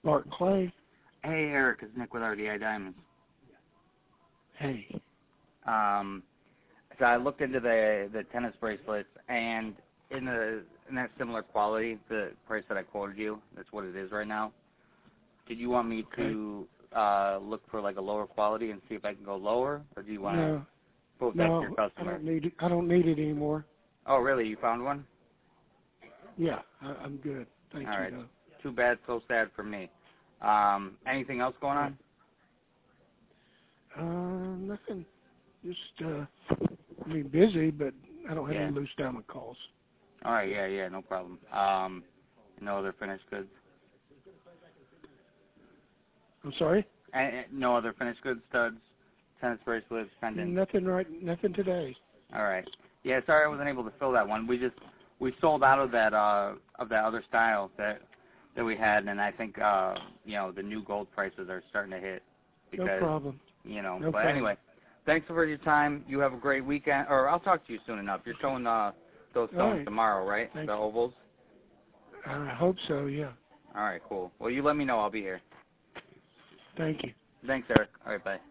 Bart Clay. Hey, Eric, it's Nick with RDI Diamonds. Hey. So I looked into the tennis bracelets, and in that similar quality, the price that I quoted you, that's what it is right now. Did you want me to look for like a lower quality and see if I can go lower, or do you want to quote that to your customer? I don't need it anymore. Oh, really? You found one? Yeah, I'm good. Thank you. All right. Though. Too bad, so sad for me. Anything else going on? Nothing. Just, busy, but I don't have any loose diamond calls. All right, yeah, no problem. No other finished goods? I'm sorry? No other finished goods, studs, tennis bracelets, pendants? Nothing today. All right. Yeah, sorry I wasn't able to fill that one. We sold out of that other style that we had, and I think the new gold prices are starting to hit. Because, no problem. No problem. Anyway, thanks for your time. You have a great weekend, or I'll talk to you soon enough. You're showing those stones tomorrow, right? Thank the ovals? I hope so, yeah. All right, cool. Well, you let me know. I'll be here. Thank you. Thanks, Eric. All right, bye.